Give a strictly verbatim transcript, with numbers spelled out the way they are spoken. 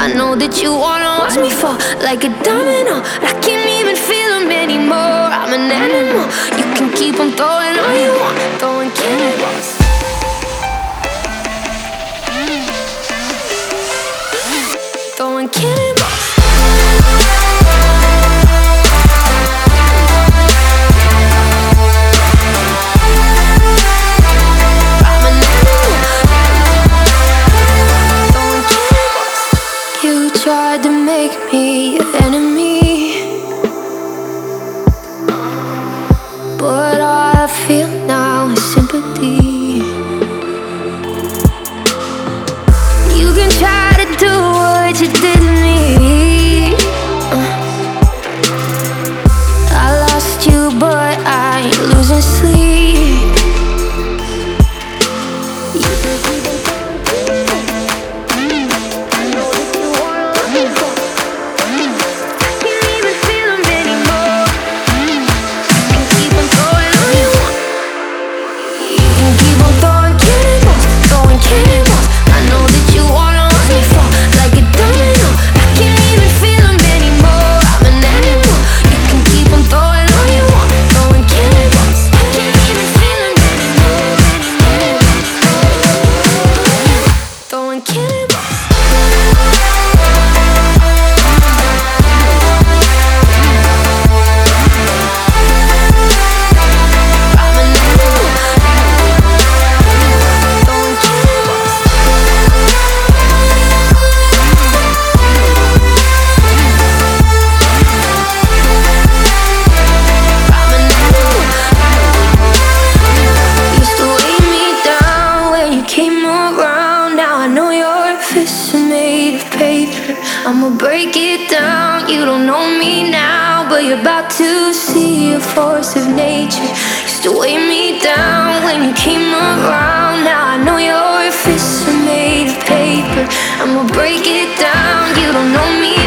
I know that you wanna watch me fall like a domino. I can't even feel them anymore. I'm an animal. You can keep on throwing all you want, throwing cannonballs. Throwing cannonballs. Tried to make me your enemy, but all I feel now is sympathy. You can try to do what you did to me. uh, I lost you, but I ain't losing sleep. You can keep on I'ma break it down. You don't know me now, but you're about to see a force of nature. Used to weigh me down when you came around. Now I know your fists are made of paper. I'ma break it down. You don't know me